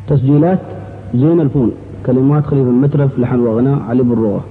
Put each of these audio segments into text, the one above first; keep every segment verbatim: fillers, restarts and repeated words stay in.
تسجيلات زين الفون، كلمات خليفة المترف، لحن وغناء علي بالروغة.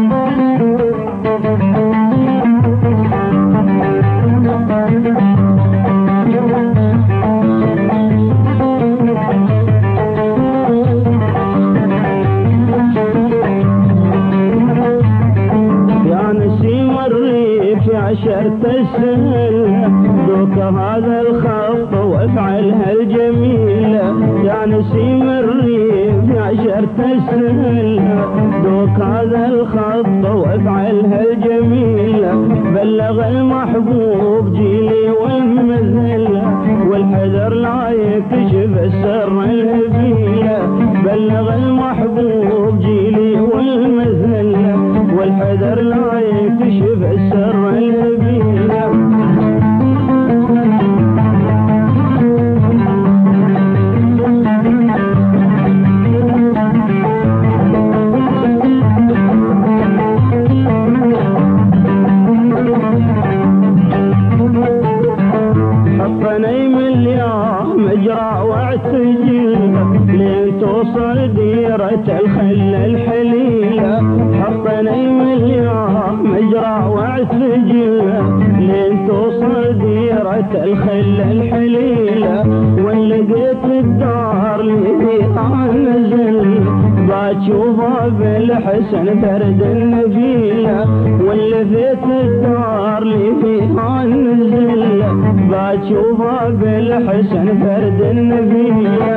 عشرت السنة دوك هذا الخط وافعل هالجميلة، يا نسيم الريف عشرت السنة دوك هذا الخط وافعل هالجميلة، بلغ المحبوب جيلي والمذلة والحذر لا يكشف السر الهبيلة، بلغ المحبوب جيلي والمذلة والحذر لا يكشف السر الهبيلة. حطني من اليوم مجرى واعتجل لين توصل ديرة الخل الحليلة، حطني من اليوم مجرى واعتجل لين توصل ديرة الخل الحليلة، وان لقيت الدار اللي فيها نزل بتشوفها بالحسن فرد النبيلة، واللي فيت الدار اللي فيها نزل بتشوفها بالحسن فرد النبيلة.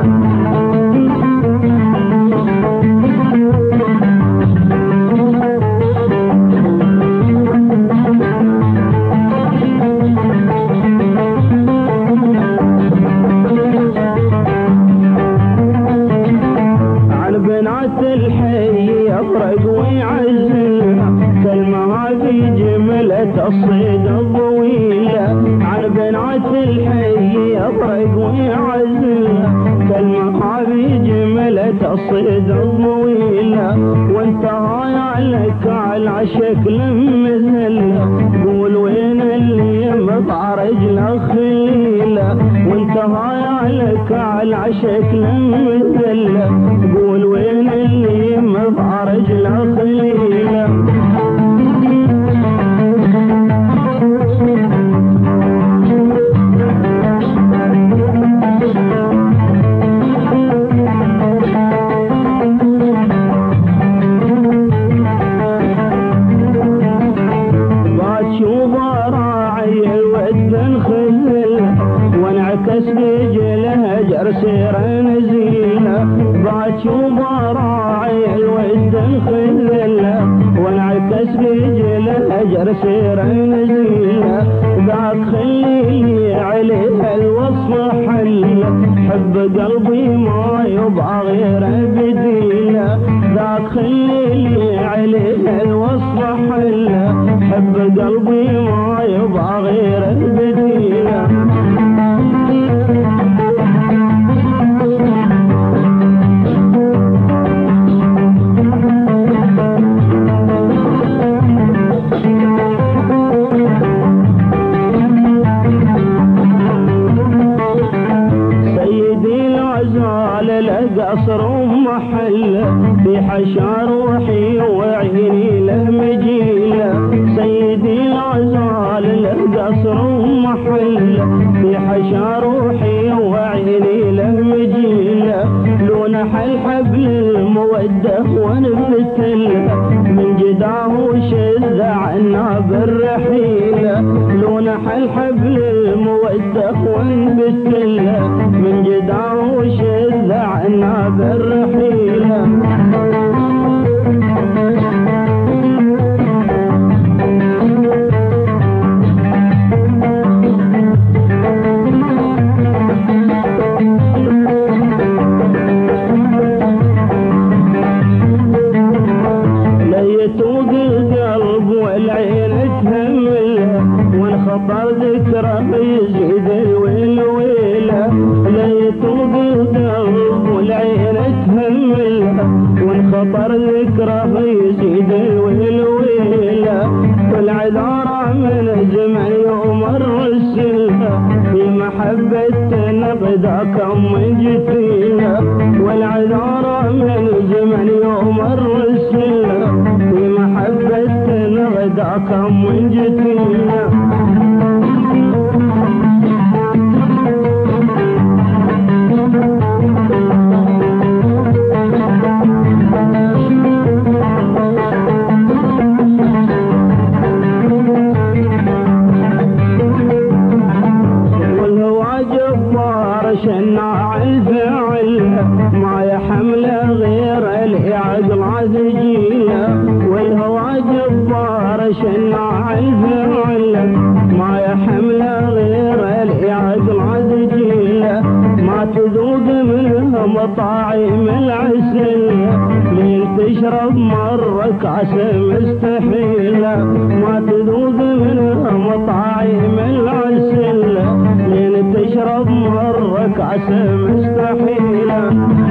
بنات الحي يفرق ويعزلها كلمة في جملة الصيد الطويلة، عن بنات الحي يفرق ويعزلها كلمة في جملة الصيد الطويلة، وانتهى لك على شكل مذلة قول وين اللي مضى رجله خليلة، وانتهى لك على شكل مذلة قول وين اللي مضى رجله خليلة. بتشوفه راعي الود الخلل وانعكس بجله جرسير نزيله، بتشوفه راعي الود الخلل وانعكس بجله جرسير نزيله، ذاك خليلي عليه الوصف حل حب قلبي ما يبغى غير بديله، ذاك خليلي عليه الوصف حل حب قلبي ما يبغى غير بديله. قصر ومحل في حشا روحي وعيني له مجيله، سيدي العزال له قصر ومحل في حشا روحي وعيني له مجيله، لون حل حبل الموده ونفتله من جداه وشد عنا بالرحيله، لون حل حبل الموده ونفتله من جداه وشد عنا بالرحيله. ليتوق القلب والعين تهملها وانخطر ذكره يزيد الويل ويله، ليتوق القلب والعين تهملها وانخطر ذكره يزيد الويل ويله، والعذارى من زمن يوم الرسلها في محبة نقدا كم جتينا، كم من جتينا شناع الفعل ما يحمل غير العقل عزجيله والهوى جبار شناع الفعل ما يحمل غير العقل عزجيله ما تذوق منه مطاعم العسل لين تشرب مرة كاس مستحيله ما تذوق منه مطاعم العسل لين تشرب مرة كاس مستحيله